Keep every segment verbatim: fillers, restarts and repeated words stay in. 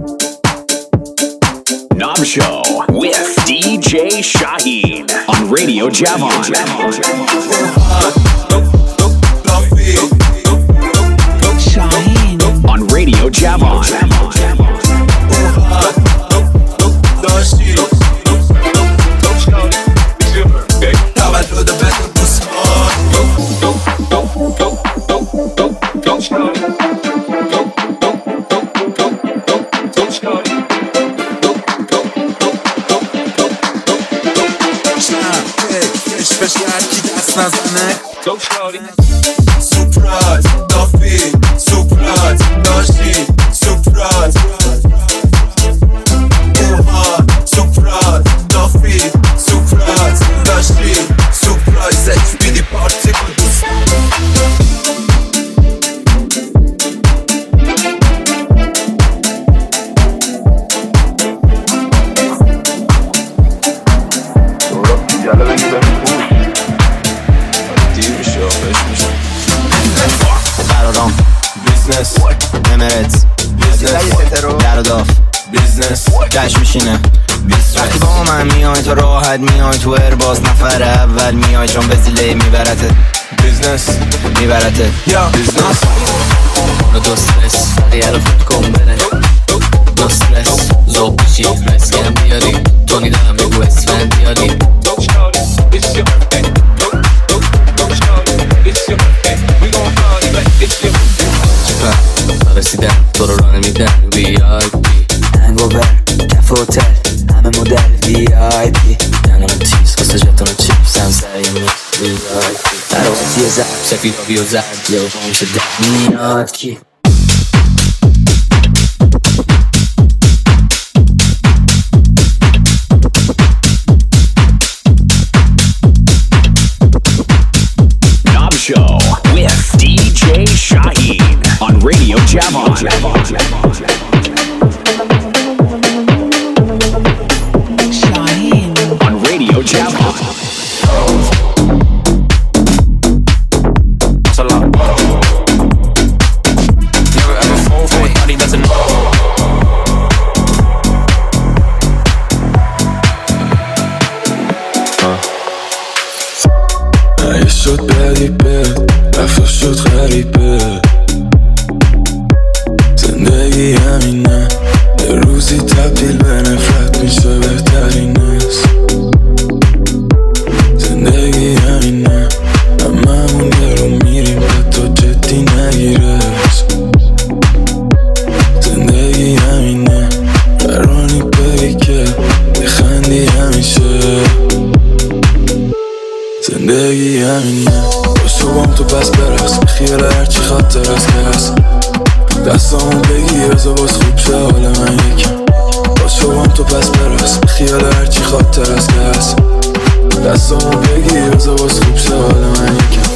Knob Show with D J Shaheen on Radio Javon. Shaheen on Radio Javon. Go shorty. Surprise, Duffy, surprise, Nashi, surprise. Oha, surprise, Duffy, surprise, Nashi, surprise. Sex be the particles. امرت در داف بیزنس دش میشینه وقتی با من میای تو راحت میای تو ارباز نفر اول میای چون به زیله میبرته بیزنس میبرته یا بیزنس رو دو استرس دیگه رو فکر کن بره دو استرس زوب بشی رسکم بیاری تو نیدم بگو اسفن بیاری رسیدم تو رو راه نمیدن وی آی پی هنگوور کف هتل همه مدل وی آی پی دنم تیز قصه جتون و چیپس هم سعیم وی آی پی در آتی زرد سفید آبی و زرد یه میشه ده میاد کی Knob Show with D J Shaheen on Radio Javon. Shaheen on Radio Javon. That's a lot. Never ever fall for it, money doesn't know. یه شد بدیبه رفت شد غریبه زندگی همینه یه روزی تبدیل به نفرت میشه بهترین است زندگی همینه همه همون رو میریم حتی جدی نگیرش زندگی همینه قرانی بگی که بخندی همیشه زندگی همینه باشو بام تو بس برقص بخیال هرچی خاطر از که هست دستامون بگی بزا باز خوب شه حال من یکم باشو بام تو بس برقص بخیال هرچی خاطر از که هست دستامون بگی بزا باز خوب شه حال من یکم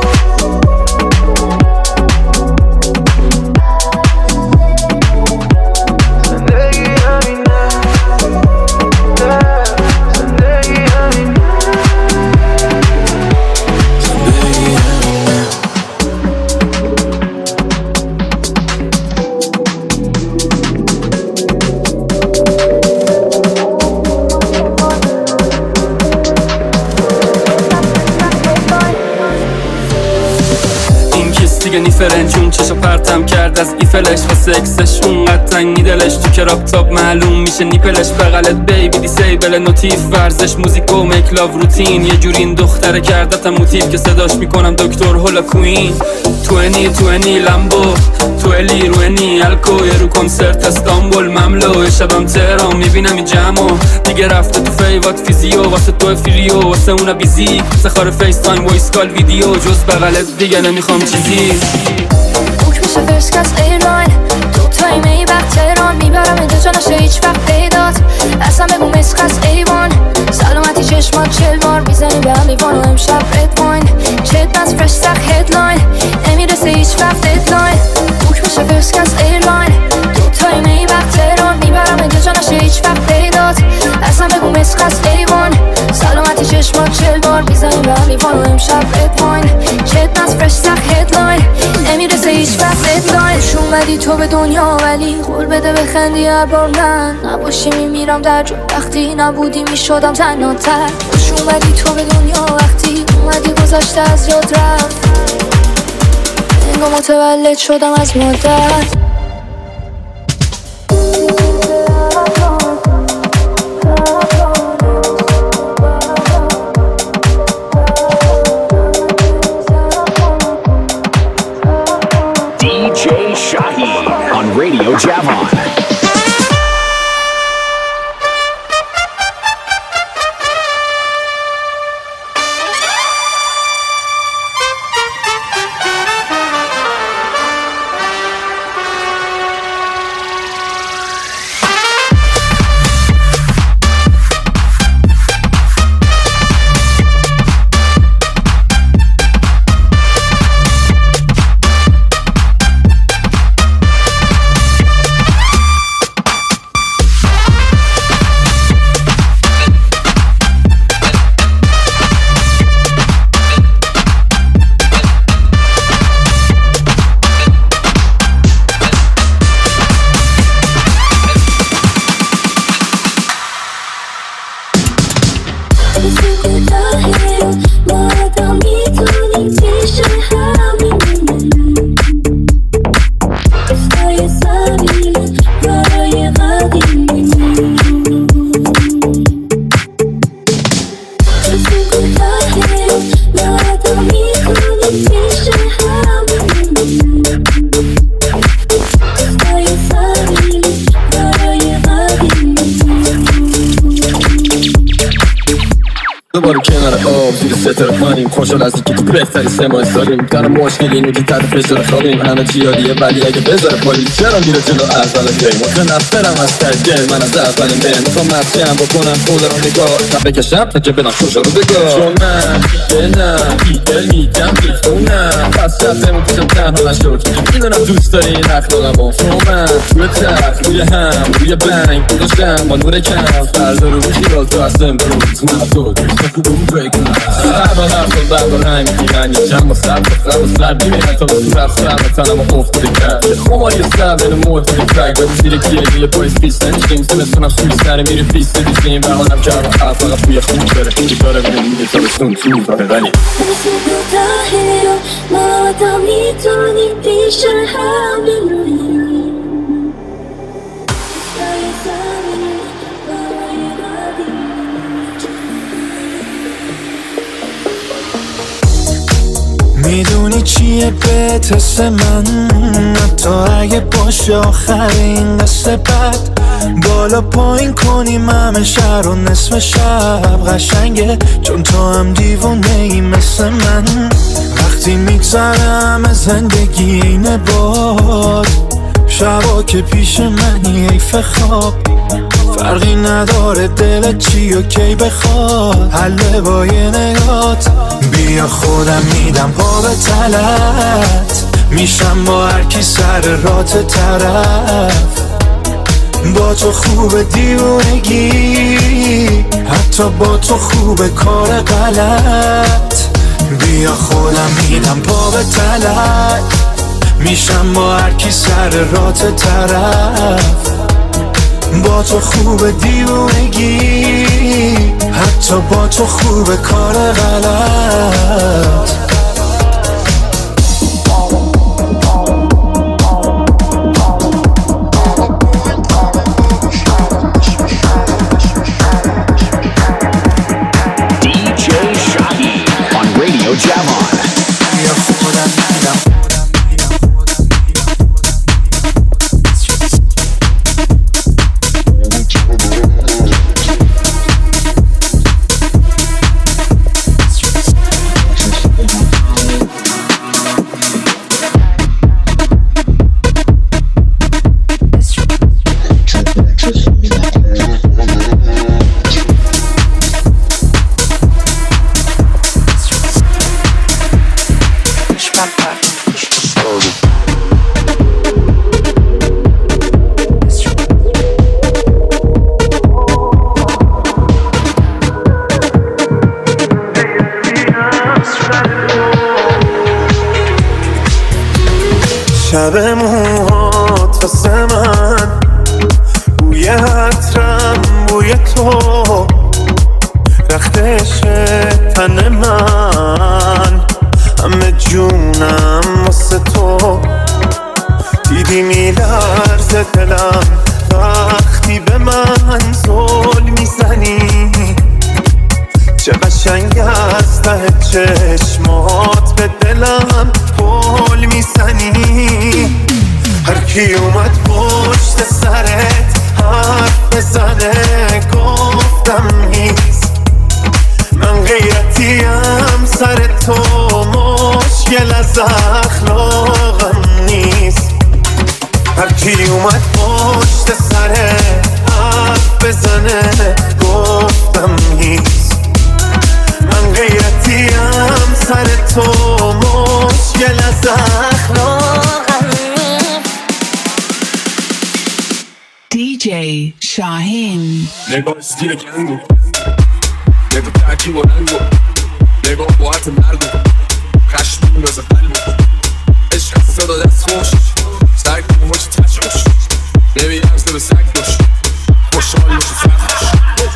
دیگه نیفرنجون چشو پرتم کرد از ایفلش و سکسش اونقدر تنگی دلش تو کراپ تاپ معلوم میشه نیپلش بغلت بیبی دیسیبل نوتیف ورزش موزیک و میک لاو روتین یه جوری این دختره کردتم موتیف که صداش میکنم دکتر هولا کوین توینی توینی لمبو تویلی روینی الکو یه رو کنسرت استانبول مملو شبم تهران میبینم این جمعو دیگه رفته تو فیوات فیزیو واسه تو فیلیو واسه اونا بیزی سخار فیس تایم وایس کال ویدیو جز بغلت دیگه نمیخوام چیزی بوک میشه فرست کس ایرلاین دو تایی میبخت تهران میبرم اینجا جا نشه هیچ وقت پیدات اصلا بگو مسخص ایوان سلامتی چشمات چل بار میزنی به هم ایوان و امشب رد واین چت بس فرش سخ هدلاین نمیرسه هیچ وقت ددلاین بوک میشه فرست کس ایرلاین دو تایی میبخت تهران میبرم اینجا جا نشه هیچ وقت پیدات اصلا بگو مسخص ایوان سلامتی چشمات چل بار میزنی به هم ایوان و امشب رد واین چت بس فرش سخ هدلاین نمیرسه هیچ وقت ددلاین شون اومدی تو به دنیا ولی قول بده بخندی هر بار من نباشی میمیرم در جو. وقتی نبودی میشدم تنها تر. خوش اومدی تو به دنیا وقتی اومدی گذشته از یاد رفت. انگار متولد شدم از مادر. D J Shaheen on Radio Javon. دوباره کنار آب زیر ستاره خانیم خوشحال از اینکه تو بهتری سه ماه سالیم دارم مشکل اینو که تحت فشار خوابیم همه چی یادیه ولی اگه بذاره پالیس چرا میره جلو از اول گیم وقت نفترم از ترگل من از اولین بیم میخوام مسیم بکنم خود رو نگاه تا بکشم تا که بدم خوش رو بگاه چون من دلم بیدل میگم بیخونم پس شبتمون پیشم تنها نشد که میدونم دوست داری این اخلاقم چون من روی تخت روی هم روی بنگ گذاشتم با نور کم فردا رو بشی راز تو از امروز من تو خوبم بگم سبا هفتون بردار همین دیگن یه چند با سر با سر با سر بیمه حتی با سر سر با تنم و افتاده کرد خمار یه سر بین موت بده کرد و زیر کیه یه پایز پیست نمیشتیم سمستونم سوی سر میره پیست دیشتیم برحالم کرد و حرف فقط بوی خوب داره خیلی داره بینه میده تا بستون تو داره ولی ما تا میتونی پیش هم بمونیم میدونی چیه به تست من حتی اگه باشه آخرین قصه بد بالا پایین کنیم همه شهر و نصف شب قشنگه چون تو هم دیوونه ای مثل من وقتی میگذرم از زندگی اینه باد شبا که پیش منی حیف خواب فرقی نداره دلت چی و کی بخواد حله با یه نگات بیا خودم میدم پا به تلت میشم با هر کی سر رات طرف با تو خوب دیوونگی حتی با تو خوب کار غلط بیا خودم میدم پا به تلت میشم با هر کی سر رات طرف با تو خوب دیوونگی حتی با تو خوب کار غلط D J Shaheen on Radio Javon. بیا خودم میدم شب موها تو رختش تن من، همه جونم واسه تو. دیدی میلرزه دلم وقتی به من زل میزنی، چه قشنگ از ته چشمات به دلم پل میزنی. هر کی اومد پشت سرت حرف بزنه گفتم نیست، من غیرتیم سر تو مشکل از اخلاقم نیست. هر کی اومد پشت سرت حرف بزنه گفتم نیست، من غیرتیم سر تو مشکل از اخلاقم نیست. دی جی شاهین نگاه استیل کنگو، نگاه ترکی و رنگو، نگاه باعت مرگو، خشم میندازه قلبو، عشق صدا دست خوش، سرک موش تشوش، نبیم سر به سک دوش، خوشحال میشه سخت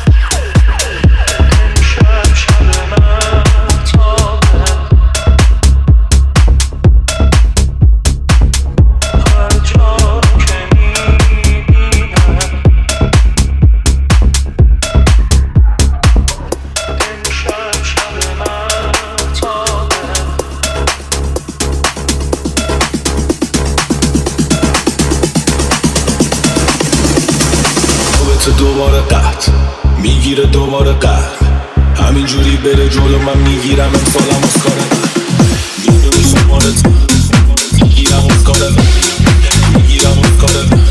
دوباره قط میگیره دوباره قط، همینجوری بره جلو من میگیرم امسالم از کار من، میدونی شماره تو میگیرم از کار من، میگیرم از کار من.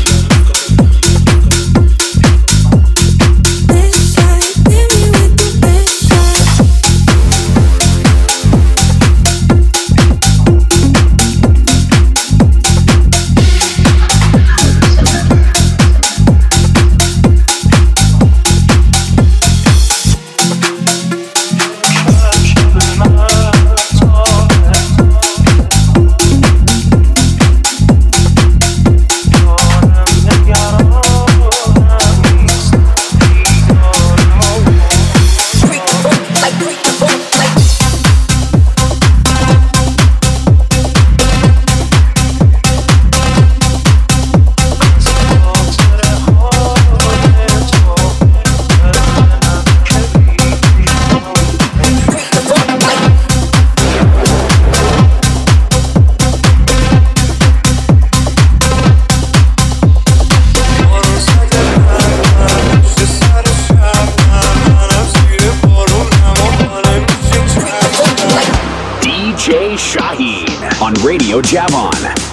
Radio Javon.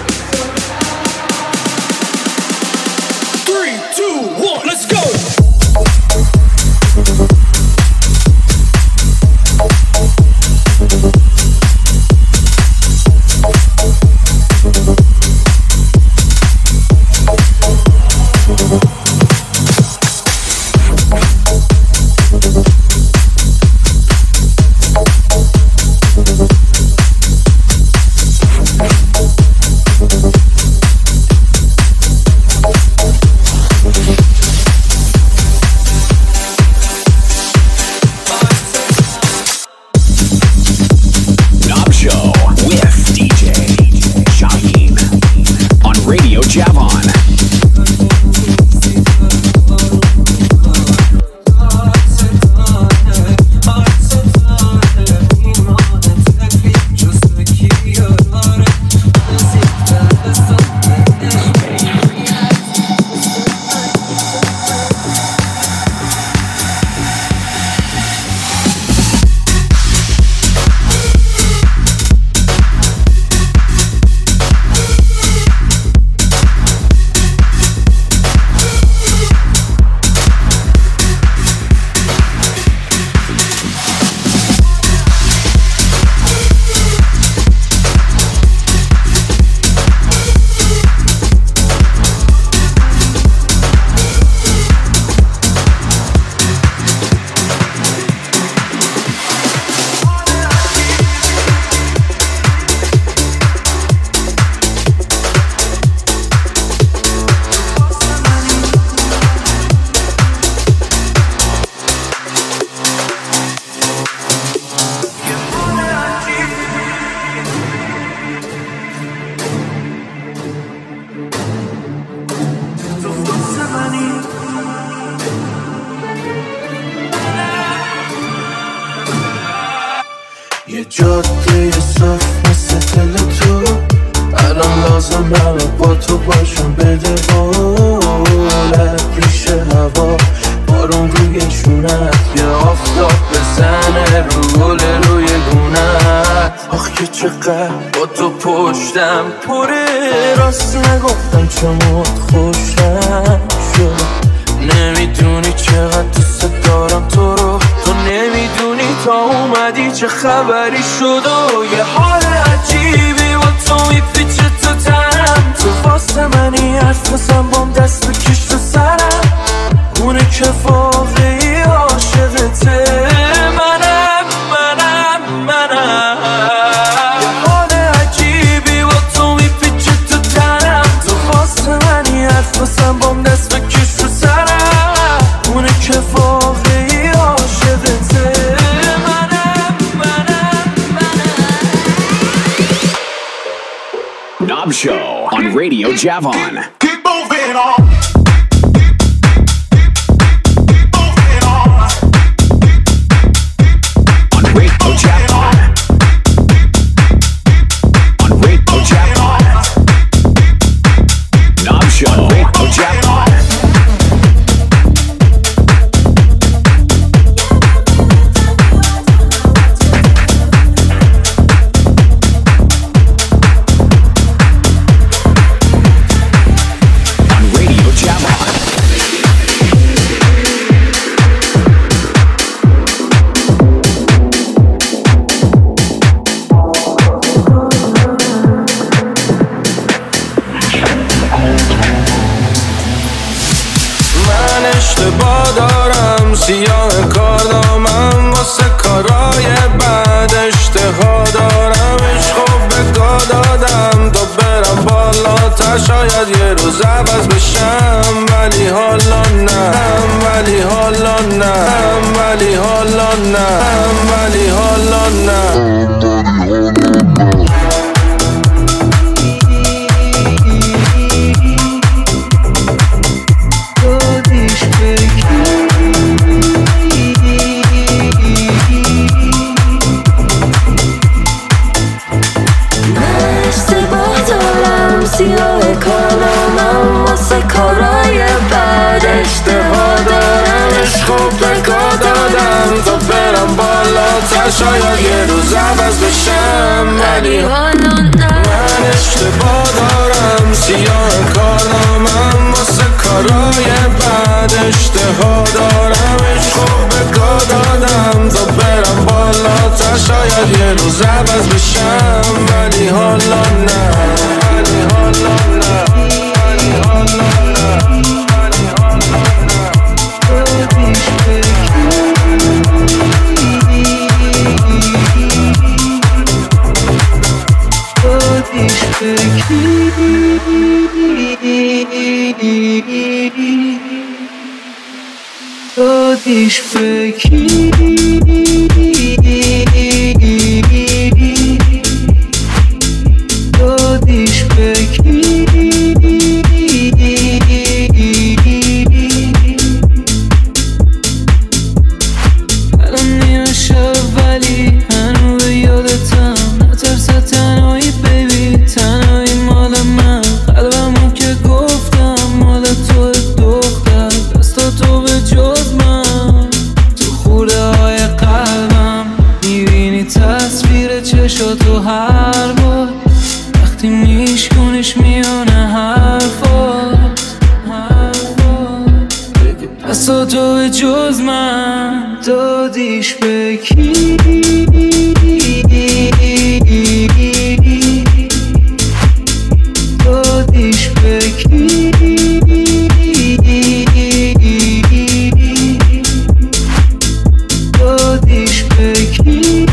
Three, two, one, let's go! جاده صف مثل دل تو، الان لازم همه با تو باشم. بده بولت ریشه هوا، بارون روی شونت، یه آفتاب بزنه رو گل روی گونت. آخ که چقدر با تو پشتم پره، راست نگفتم چمت خوشم شد. نمیدونی چقدر دوست دارم تو رو، تو نمیدونی تا اومدی چه خبری شد. و یه حال عجیبی با تو میپیچه تو تنم، تو واسه منی حرف بزن بام دست بکش تو سرم. اونه که واقعی عاشقته، منم منم منم. یه حال عجیبی با تو میپیچه تو تنم، تو واسه منی حرف بزن بام دست بکش تو سرم. اونه که واقعی عاشقته، منم منم منم. Knob Show on Radio Javon. Keep moving on. سیاه کارنامم واسه کارای بعد، اشتها دارم عشقو به گا دادم تا برم بالاتر، شاید یه روز عوض بشم ولی حالا نه، ولی حالا نه، ولی حالا نه، ولی حالا نه. سیاه کارنامم واسه کارای بعد، اشتها دارم عشقو به گا دادم تا برم بالاتر، شاید یه روز عوض بشم ولی حالا نه. من اشتباه دارم، سیاه کارنامم واسه کارای بعد، اشتها دارم عشقو به گا دادم تا برم بالاتر، شاید یه روز عوض بشم ولی حالا نه. خودش بکی خودش بکی الان نیمه شب ولی هنوز یادتم، نترسه تنهایی بیبی، تنهایی مال من، قلبمو که گفتم مال تو دختر، دستا تو به جز من، تو خورده های قلبم میبینی تصویر چشاتو هر بار وقتی میشکنش میونه حرفات، دستا تو به جز من دادیش به کی؟ دادیش به کی؟ دادیش به کی؟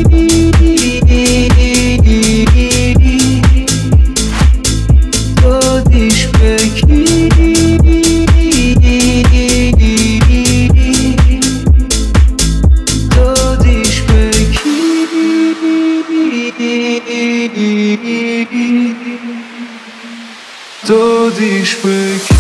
دادیش به کی؟ دادیش به کی؟ دادیش به کی؟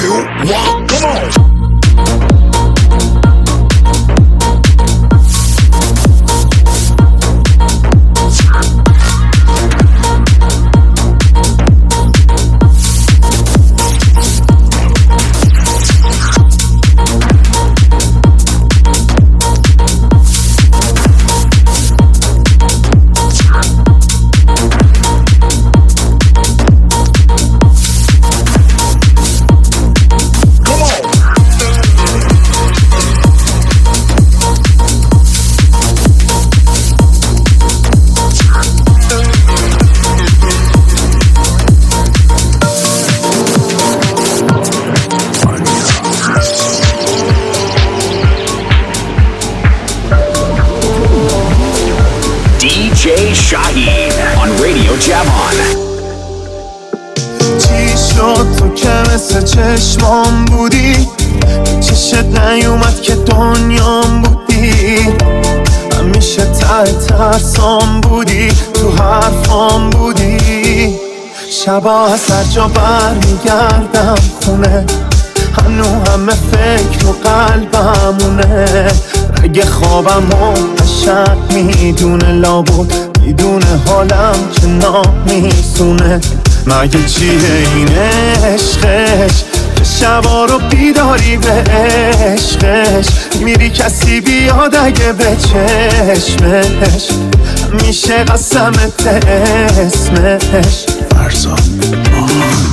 you want. Come on. D J Shaheen on Radio Javon. چی شد تو که مثل چشمام بودی، چشت نیومد که دنیام بودی، همیشه ته ترسام بودی، تو حرفام بودی. شبا از هر جا بر میگردم خونه، هنو همه فکر و قلبمونه. اگه خوابم و قشنگ میدونه، لابد میدونه حالم چه نامیسونه. مگه چیه این عشقش که شبا رو بیداری به عشقش، میری کسی بیاد اگه به چشمش، میشه قسمت اسمش فرزاد.